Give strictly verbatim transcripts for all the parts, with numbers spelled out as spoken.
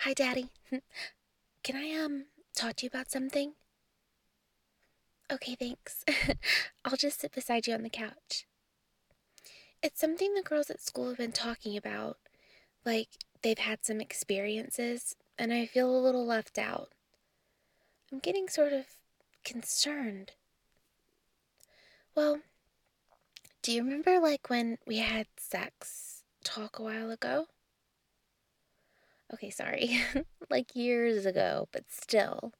Hi, Daddy. Can I, um, talk to you about something? Okay, thanks. I'll just sit beside you on the couch. It's something the girls at school have been talking about. Like, they've had some experiences, and I feel a little left out. I'm getting sort of concerned. Well, do you remember, like, when we had sex talk a while ago? Okay, sorry. Like years ago, but still.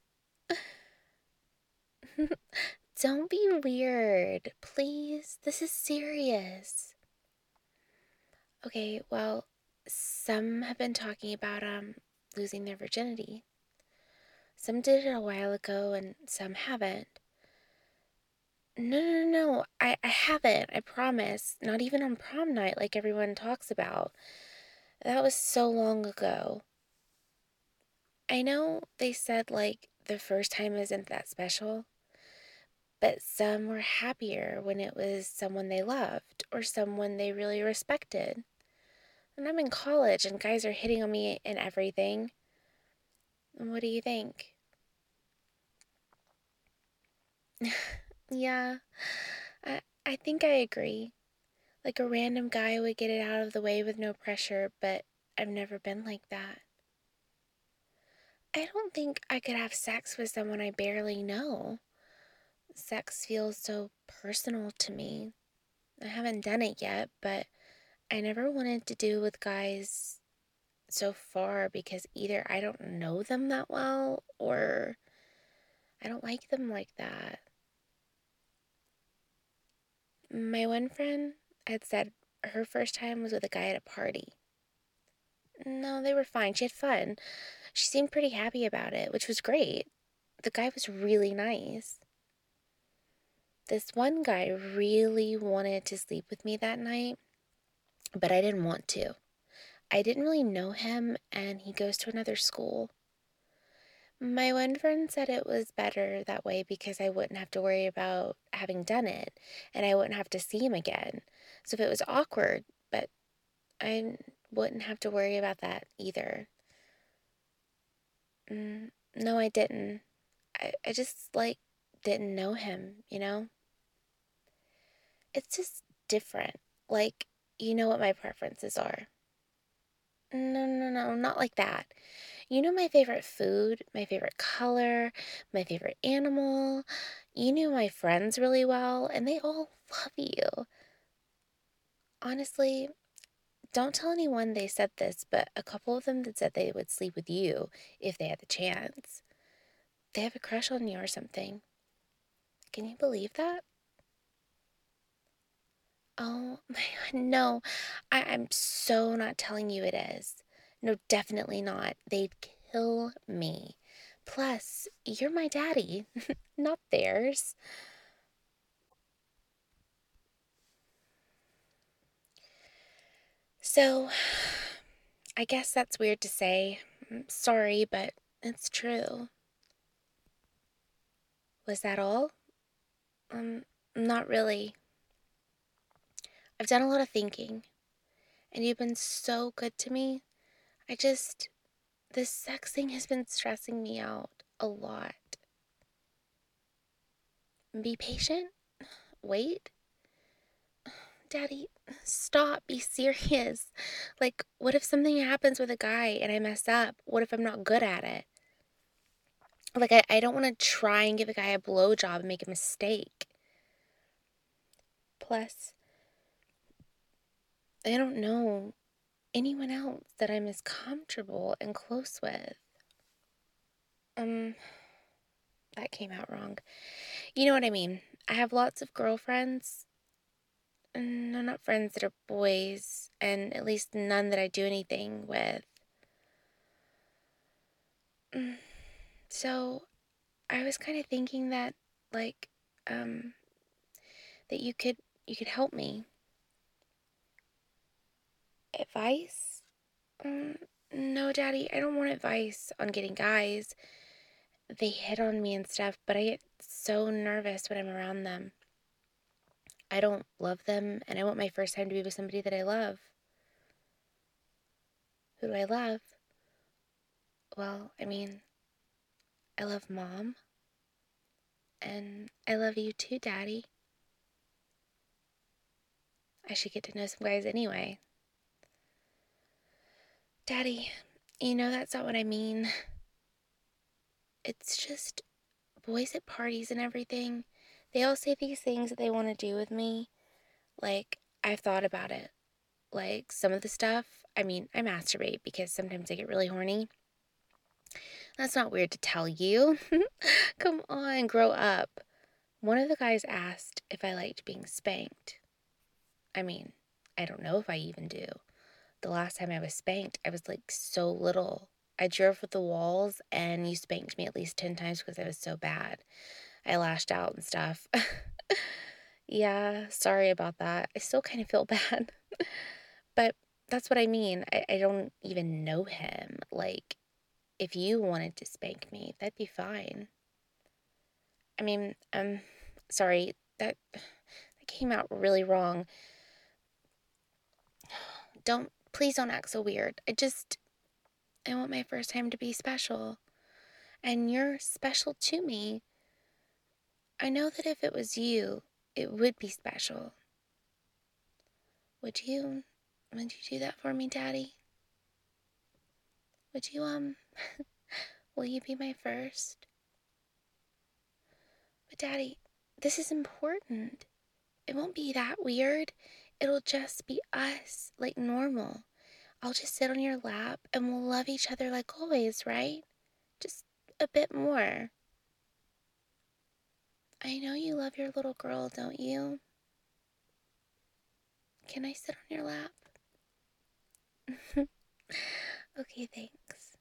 Don't be weird, please. This is serious. Okay, well, some have been talking about um losing their virginity. Some did it a while ago and some haven't. No, no, no, no. I, I haven't, I promise. Not even on prom night like everyone talks about. That was so long ago. I know they said like the first time isn't that special, but some were happier when it was someone they loved or someone they really respected. And I'm in college and guys are hitting on me and everything. What do you think? Yeah, I, I think I agree. Like a random guy would get it out of the way with no pressure, but I've never been like that. I don't think I could have sex with someone I barely know. Sex feels so personal to me. I haven't done it yet, but I never wanted to do with guys so far because either I don't know them that well or I don't like them like that. My one friend had said her first time was with a guy at a party. No, they were fine. She had fun. She seemed pretty happy about it, which was great. The guy was really nice. This one guy really wanted to sleep with me that night, but I didn't want to. I didn't really know him, and he goes to another school. My one friend said it was better that way because I wouldn't have to worry about having done it, and I wouldn't have to see him again. So if it was awkward, but I wouldn't have to worry about that either. Mm, no, I didn't. I, I just, like, didn't know him, you know? It's just different. Like, you know what my preferences are. No, no, no, not like that. You know my favorite food, my favorite color, my favorite animal. You knew my friends really well, and they all love you. Honestly, don't tell anyone they said this, but a couple of them that said they would sleep with you if they had the chance. They have a crush on you or something. Can you believe that? Oh my God, no. I, I'm so not telling you it is. No, definitely not. They'd kill me. Plus, you're my daddy, not theirs. So, I guess that's weird to say. I'm sorry, but it's true. Was that all? Um, not really. I've done a lot of thinking, and you've been so good to me. I just, this sex thing has been stressing me out a lot. Be patient. Wait. Daddy, stop. Be serious. Like, what if something happens with a guy and I mess up? What if I'm not good at it? Like, I, I don't want to try and give a guy a blowjob and make a mistake. Plus, I don't know anyone else that I'm as comfortable and close with. Um, that came out wrong. You know what I mean? I have lots of girlfriends. No, not friends that are boys, and at least none that I do anything with. Mm, So, I was kind of thinking that, like, um, that you could you could help me. Advice? Um, no, Daddy, I don't want advice on getting guys. They hit on me and stuff, but I get so nervous when I'm around them. I don't love them, and I want my first time to be with somebody that I love. Who do I love? Well, I mean, I love Mom, and I love you too, Daddy. I should get to know some guys anyway. Daddy, you know that's not what I mean. It's just boys at parties and everything. They all say these things that they want to do with me. Like, I've thought about it. Like, some of the stuff, I mean, I masturbate because sometimes I get really horny. That's not weird to tell you. Come on, grow up. One of the guys asked if I liked being spanked. I mean, I don't know if I even do. The last time I was spanked, I was like so little. I drove with the walls and you spanked me at least ten times because I was so bad. I lashed out and stuff. Yeah, sorry about that. I still kind of feel bad. But that's what I mean. I, I don't even know him. Like, if you wanted to spank me, that'd be fine. I mean, um, sorry, that that came out really wrong. Don't, please don't act so weird. I just, I want my first time to be special. And you're special to me. I know that if it was you, it would be special. Would you, would you do that for me, Daddy? Would you, um, will you be my first? But Daddy, this is important. It won't be that weird. It'll just be us, like normal. I'll just sit on your lap and we'll love each other like always, right? Just a bit more. I know you love your little girl, don't you? Can I sit on your lap? Okay, thanks.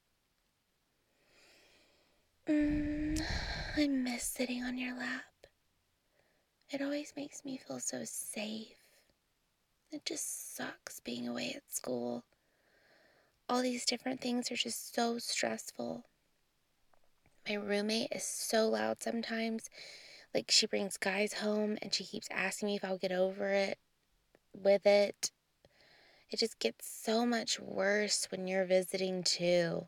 Mm, I miss sitting on your lap. It always makes me feel so safe. It just sucks being away at school. All these different things are just so stressful. My roommate is so loud sometimes. Like, she brings guys home and she keeps asking me if I'll get over it with it. It just gets so much worse when you're visiting too.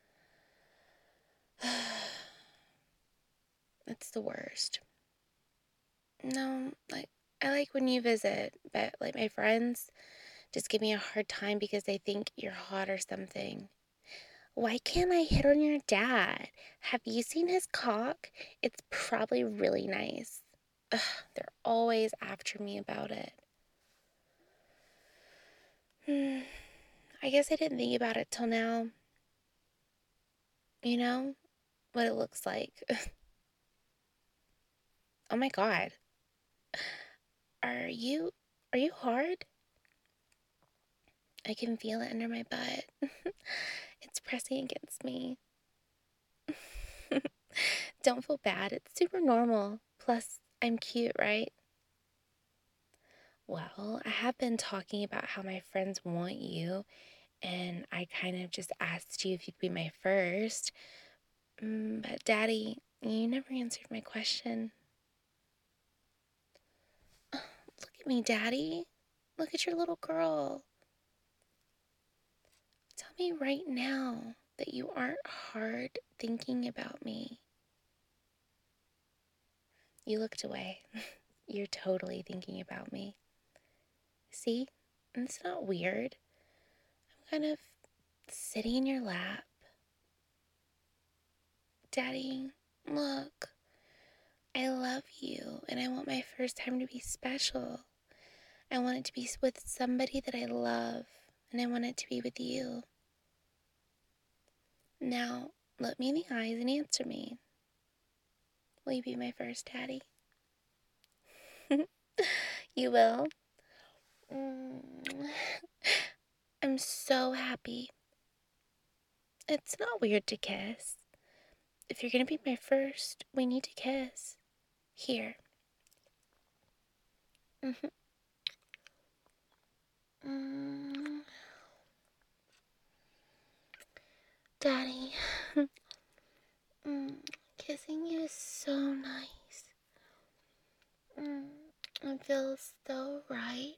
It's the worst. No, like, I like when you visit, but like my friends just give me a hard time because they think you're hot or something. Why can't I hit on your dad? Have you seen his cock? It's probably really nice. Ugh, they're always after me about it. Hmm, I guess I didn't think about it till now. You know, what it looks like. Oh my God. Are you, are you hard? I can feel it under my butt. It's pressing against me. Don't feel bad. It's super normal. Plus, I'm cute, right? Well, I have been talking about how my friends want you, and I kind of just asked you if you'd be my first. Mm, but, Daddy, you never answered my question. Look at me, Daddy. Look at your little girl. Tell me right now that you aren't hard thinking about me. You looked away. You're totally thinking about me. See? It's not weird. I'm kind of sitting in your lap. Daddy, look. I love you, and I want my first time to be special. I want it to be with somebody that I love, and I want it to be with you. Now, look me in the eyes and answer me. Will you be my first, Daddy? You will? Mm. I'm so happy. It's not weird to kiss. If you're gonna be my first, we need to kiss. Here. Mm-hmm. Mm. Daddy. Mm. Kissing you is so nice. Mm. It feels so right.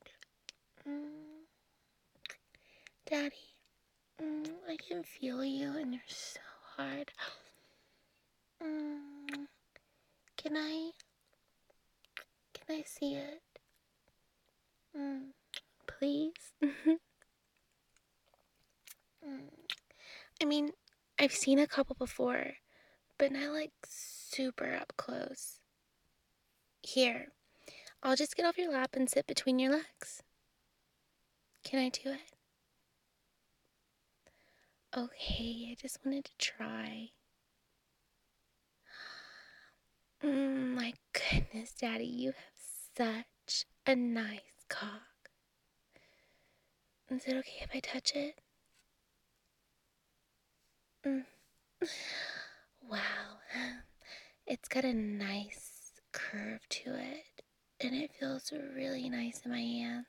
Mm. Daddy. Mm. I can feel you and you're so hard. Mm, can I, can I see it? Mm, please? mm. I mean, I've seen a couple before, but not like super up close. Here, I'll just get off your lap and sit between your legs. Can I do it? Okay, I just wanted to try. Mm, my goodness, Daddy, you have such a nice cock. Is it okay if I touch it? Mm. Wow, it's got a nice curve to it, and it feels really nice in my hands.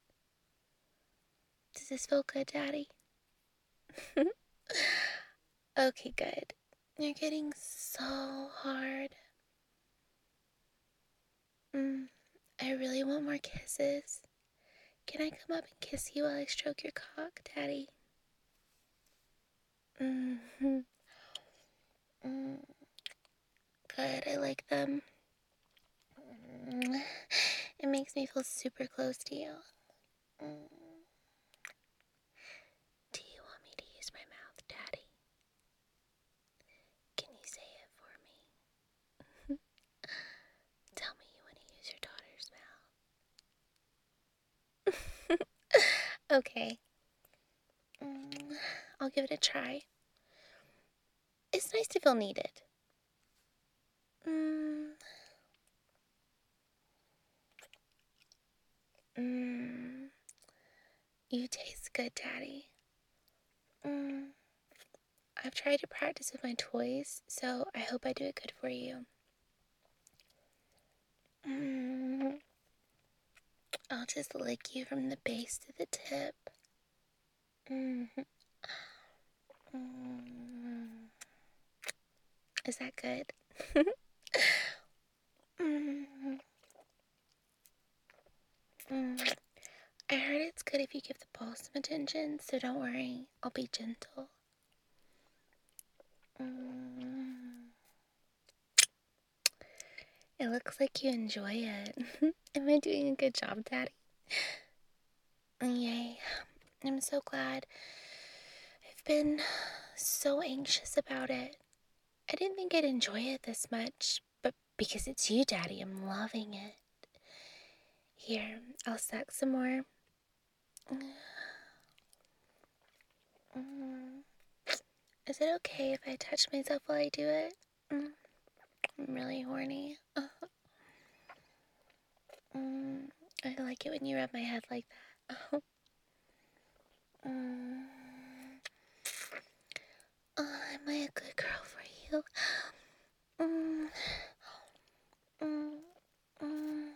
Does this feel good, Daddy? Okay, good. You're getting so hard. Mm, I really want more kisses. Can I come up and kiss you while I stroke your cock, Daddy? Mm-hmm. Mm, good, I like them. Mm, it makes me feel super close to you. Mm. Do you want me to use my mouth, Daddy? Can you say it for me? Tell me you want to use your daughter's mouth. Okay. Mm, I'll give it a try. It's nice to feel needed. Mm. Mm. You taste good, Daddy. Mm. I've tried to practice with my toys, so I hope I do it good for you. Mm. I'll just lick you from the base to the tip. Mm. Mm. Is that good? mm. Mm. I heard it's good if you give the ball some attention, so don't worry. I'll be gentle. Mm. It looks like you enjoy it. Am I doing a good job, Daddy? Yay. I'm so glad. I've been so anxious about it. I didn't think I'd enjoy it this much, but because it's you, Daddy, I'm loving it. Here, I'll suck some more. Mm. Is it okay if I touch myself while I do it? Mm. I'm really horny. Mm. I like it when you rub my head like that. mm. Oh, am I a good girl for you? Mm. Mm. Mm.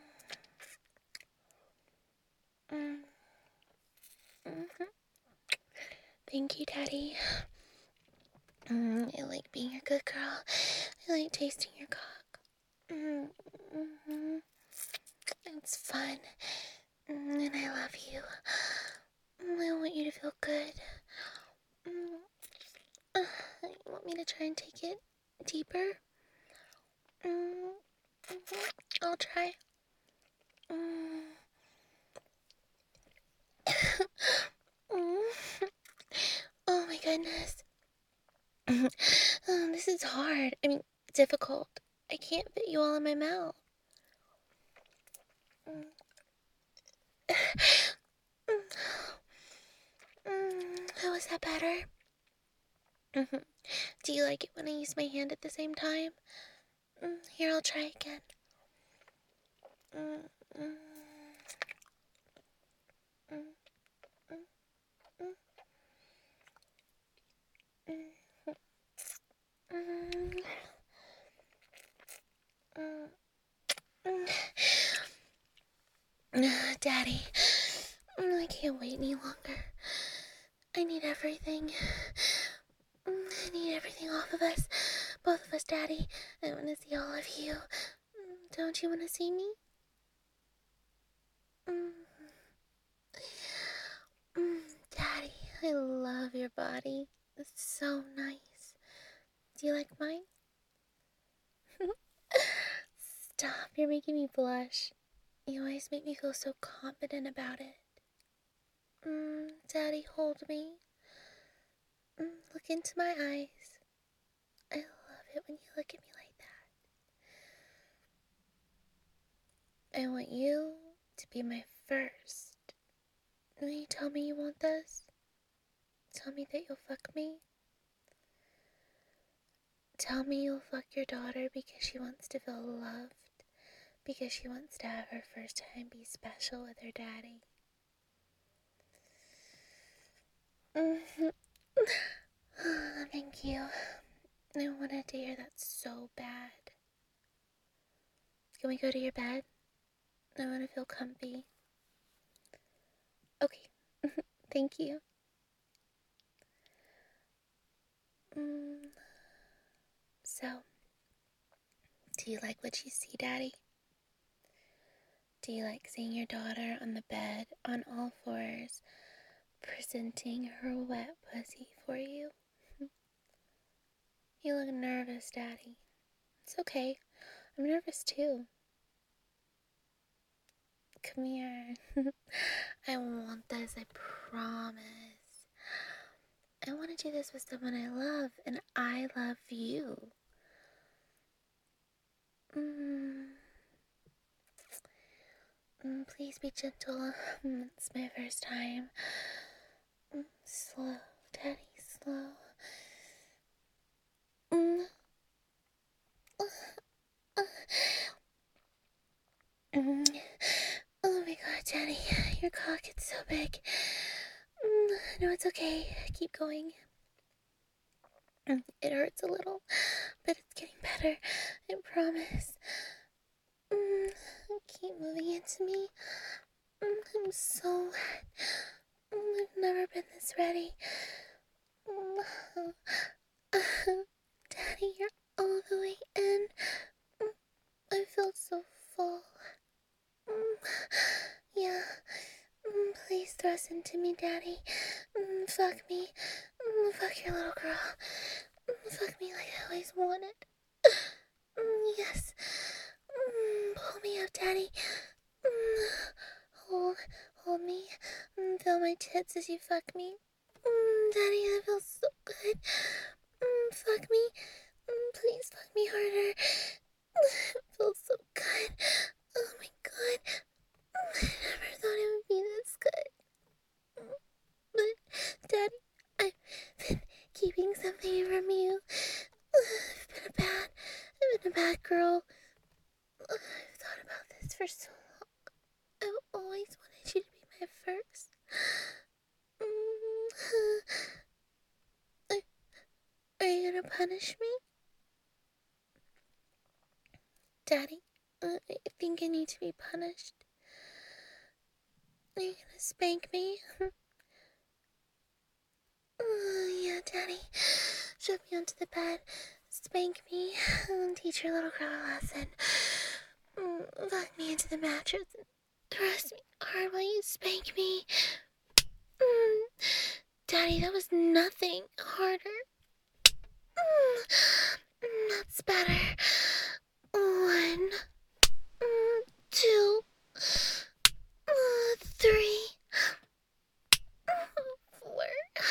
Mm. Mm-hmm. Thank you, Daddy. Mm, I like being a good girl. I like tasting your cock. Mm, mm-hmm. It's fun. Mm, and I love you. Mm, I want you to feel good. Mm, uh, you want me to try and take it deeper? Mm, mm-hmm. I'll try. Mm. mm. Oh my goodness. oh, this is hard. I mean, difficult. I can't fit you all in my mouth. Mm. mm, how is that better? Mm-hmm. Do you like it when I use my hand at the same time? Mm, here, I'll try again. Mm, mm, mm, mm, mm, mm, mm, mm, mm. Uh, Daddy, mm, I can't wait any longer. I need everything. Mm, I need everything off of us. Both of us, Daddy. I want to see all of you. Mm, Don't you want to see me? Mm, mm, Daddy, I love your body. It's so nice. Do you like mine? Stop, you're making me blush. You always make me feel so confident about it. Mm, Daddy, hold me. Mm, look into my eyes. I love it when you look at me like that. I want you to be my first. Will you tell me you want this? Tell me that you'll fuck me? Tell me you'll fuck your daughter because she wants to feel loved. Because she wants to have her first time be special with her daddy. Mm-hmm. Thank you. I wanted to hear that so bad. Can we go to your bed? I want to feel comfy. Okay. Thank you. Mm. So, do you like what you see, Daddy? Do you like seeing your daughter on the bed on all fours, presenting her wet pussy for you? You look nervous, Daddy. It's okay. I'm nervous too. Come here. I want this, I promise. I want to do this with someone I love, and I love you. Mm. Mm, please be gentle. Mm, it's my first time. Mm, slow, Daddy, slow. Mm. Mm. Oh my god, Daddy, your cock is so big. Mm. No, it's okay. Keep going. Mm. It hurts a little, but it's getting better. I promise. Mm. Keep moving into me. Mm. I'm so wet. Mm. I've never been this ready. Mm. Daddy, you're all the way in. Mm. I feel so full. Mm. Yeah. Mm. Please thrust into me, Daddy. Mm. Fuck me. Mm. Fuck your little girl. Mm. Fuck me like I always wanted. Mm. Yes. Mm. Pull me up, Daddy. Mm. Hold, hold me. Mm. Feel my tits as you fuck me. Mm. Daddy, that feels so good. Mm. Fuck me. Mm. Please fuck me harder. It feels so good. Oh my god. I never thought it would be this good. But, Daddy, I've been keeping something from you. I've been a bad, I've been a bad girl. I've thought about this for so long. I've always wanted you to be my first. Are, are you gonna punish me? Daddy, uh, I think I need to be punished. Are you gonna spank me? Oh, yeah, Daddy. Shove me onto the bed, spank me, and teach your little girl a lesson. Mm, Lock me into the mattress and thrust me hard while you spank me. Mm, Daddy, that was nothing harder. Mm, that's better. One, mm, two, uh, three, four,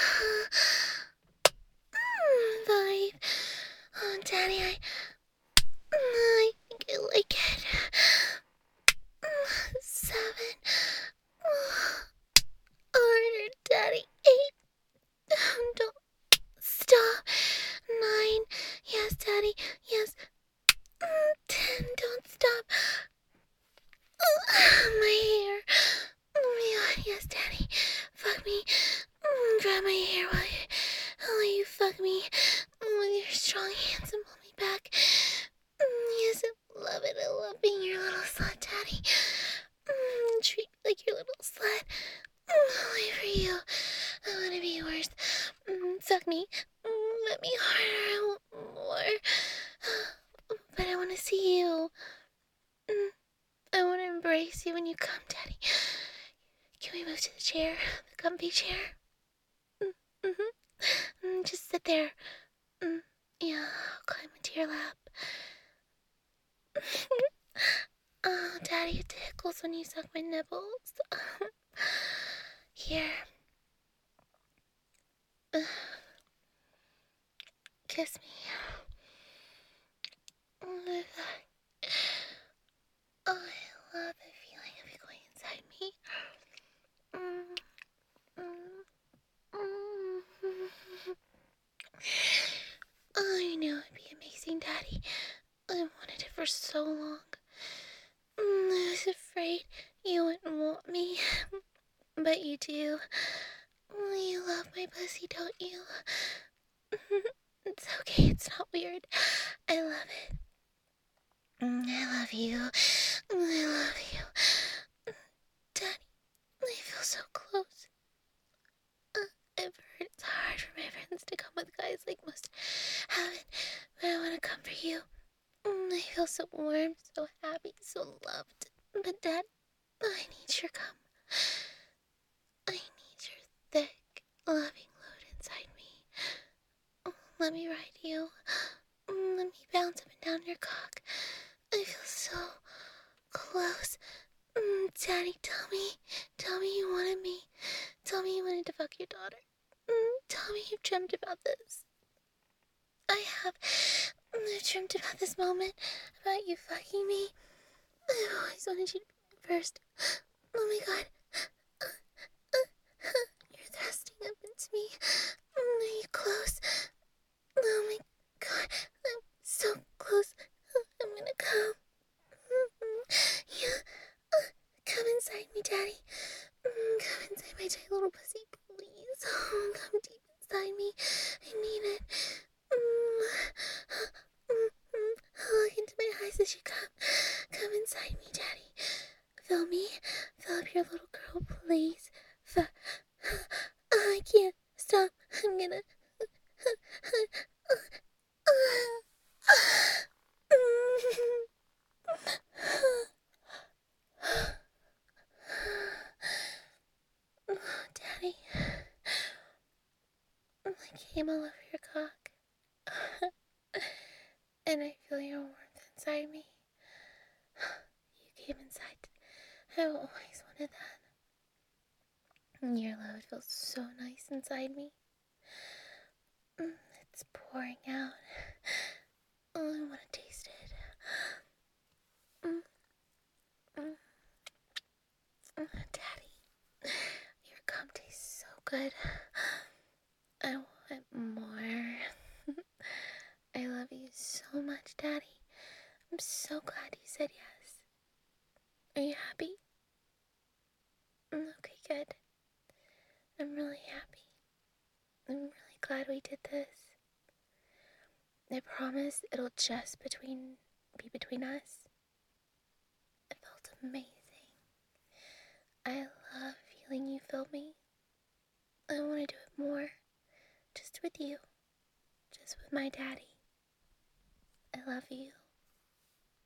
mm, five. Oh, Daddy, I, I think I like it. Mm, Seven. Oh, harder, Daddy. Eight. Don't stop. Nine. Yes, Daddy. Yes. Mm, Ten. Don't stop. Oh, my hair. Oh my god. Yes, Daddy. Fuck me. Mm, grab my hair while you, while you fuck me. Mm, with your strong hands and pull me back. Mm, yes, I love it. I love being your little slut, Daddy. Mm, treat me like your little slut. Mm, only for you. I want to be yours. Mm, fuck me. Mm, let me harder. I want more. But I want to see you. Mm, I want to embrace you when you come, Daddy. Can we move to the chair? The comfy chair? Mm, mm-hmm. Mm, just sit there. Mm, Yeah, I'll climb into your lap. Oh, Daddy, it tickles when you suck my nipples. Here. Kiss me. Oh, I love the feeling of you going inside me. Oh, I knew it'd be amazing, Daddy. I wanted it for so long. I was afraid you wouldn't want me, but you do. You love my pussy, don't you? It's okay, it's not weird. I love it. I love you. I love you. Daddy, I feel so close. Uh, I've heard it's hard for my friends to come with guys like most haven't, but I want to come for you. I feel so warm, so happy, so loved. But Dad, I need your cum. I need your thick, loving load inside me. Oh, let me ride you. Let me bounce up and down your cock. I feel so close. Daddy, tell me. Tell me you wanted me. Tell me you wanted to fuck your daughter. Tell me you've dreamt about this. I have. I've dreamt about this moment. About you fucking me. I've always wanted you to be my first. Oh my god. You're thrusting up into me. Are you close? Oh my god. I'm so close. I'm gonna come. Yeah. Come inside me, Daddy. Come inside my tiny little pussy, please. Come deep inside me. I need it. Look into my eyes as you come. Come inside me, Daddy. Fill me. Fill up your little girl, please. F- I can't stop. I'm gonna. Daddy, I came all over your cock. And I feel your warmth inside me. You came inside. I always wanted that. Your load feels so nice inside me. It's pouring out. Oh, I want to taste it. Mm. Mm. Daddy, your cum tastes so good. I want more. I love you so much, Daddy. I'm so glad you said yes. Are you happy? Okay, good. I'm really happy. I'm really glad we did this. I promise it'll just between be between us. It felt amazing. I love feeling you feel me. I want to do it more. Just with you. Just with my daddy. I love you.